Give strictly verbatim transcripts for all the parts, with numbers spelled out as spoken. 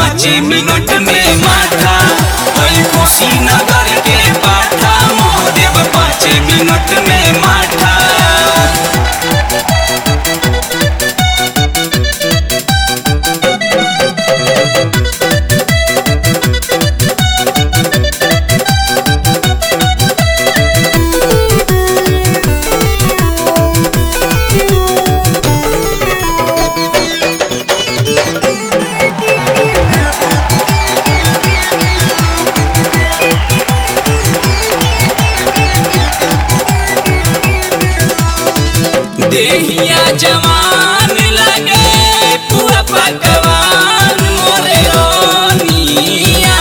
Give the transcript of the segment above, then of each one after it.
पाँच मिनट में माथा। वही कुशीनगर के पाठा महादेव पाँच मिनट में माठा। देहिया जवान लगे पूरा पकवान मोरे रोनिया।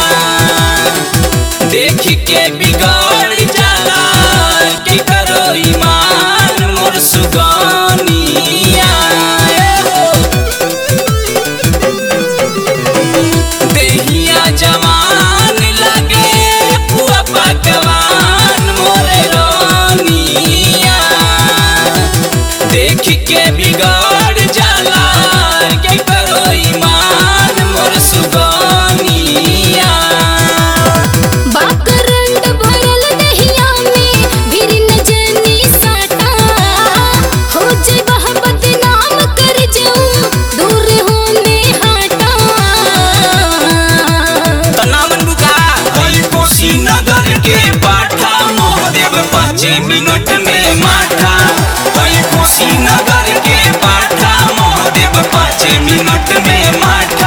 देख के बिगड़ जाला कि करो ईमान मोर सुगानिया। देहिया जवान लगे पूरा पकवान मोरे रोनिया। देख के बिगड़ जाला के करो ईमान मोर सुगानिया। बाकरंड भरल दहिया में भीर नजनी साटा। हो जइबह बदनाम कर जाऊं दूर होने हाटा। तनावन बुका वही कुशीनगर के पाठा महादेव पाँच मिनट में माठा। वही कुशीनगर के पाठा महादेव पाँच मिनट में माठा।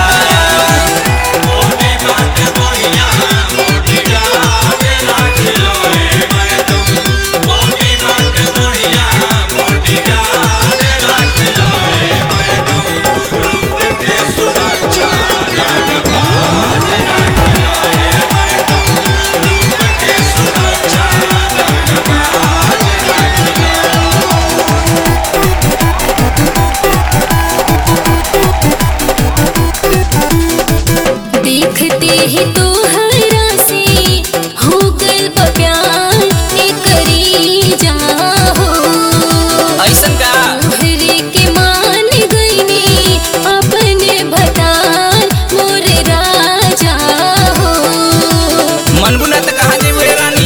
देखते ही तो हरा से हो गल प्यार एकरी जाहो। ऐसन का तोहरे के मान गईनी अपने भतार मोर राजा हो। मन बुना त कहाँ जेबू रे रानी।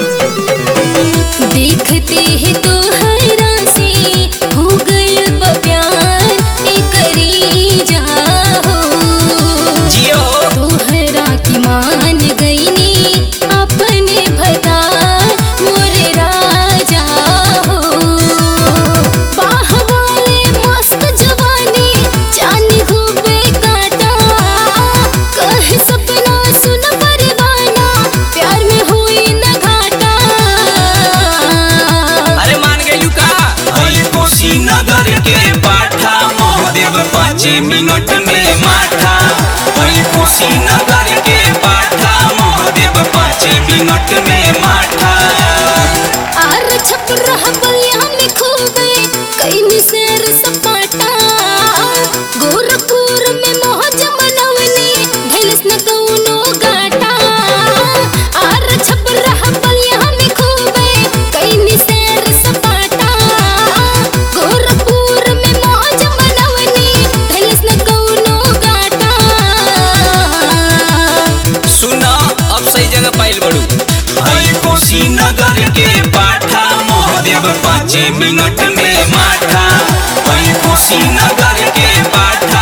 देखते ही तो हरा से हो गल प्यार एकरी जाहो। जियो तोहरा की मान गईनी अपने भतार मोर राजा हो। बाह वाले मस्त जवानी जानी खूबे काटा। कह सपना सुन परवाना प्यार में हुई न घाटा। अरे मान गई का वही कुशीनगर के पाठा महादेव पाँच मिनट में माठा। वही कुशीनगर के पाठा महादेव पाँच मिनट में माठा। आर छप रहा बलिया में खो गए कई मिसेर सपाटा। गोरखपुर में मौज मनवनी ढेलस न कौनो गाटा। आर छप रहा बलिया में खो गए कई मिसेर सपाटा। गोरखपुर में मौज मनवनी ढेलस न कौनो गाटा। सुना अब सही जगह पाइल बड़ू। वही कुशीनगर के पाठा महादेव पाँच मिनट में माठा। वही कुशीनगर के पाठा